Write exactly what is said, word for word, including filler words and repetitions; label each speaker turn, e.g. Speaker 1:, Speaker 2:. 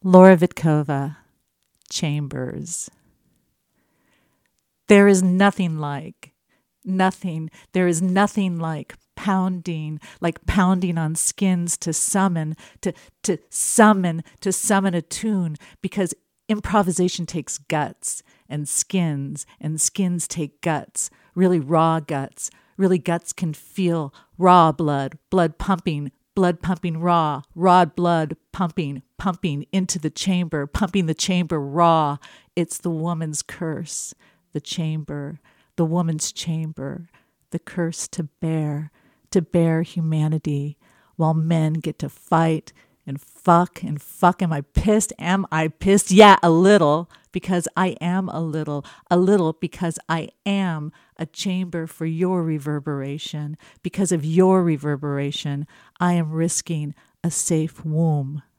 Speaker 1: Laura Vitkova, Chambers. There is nothing like, nothing, there is nothing like pounding, like pounding on skins to summon, to, to summon, to summon a tune, because improvisation takes guts and skins, and skins take guts, really raw guts. Really, guts can feel raw blood, blood pumping, blood pumping raw, raw blood pumping, pumping into the chamber, pumping the chamber raw. It's the woman's curse, the chamber, the woman's chamber, the curse to bear, to bear humanity, while men get to fight and fuck and fuck. Am I pissed? Am I pissed? Yeah, a little, because I am a little, a little because I am a chamber for your reverberation. Because of your reverberation, I am risking a safe womb.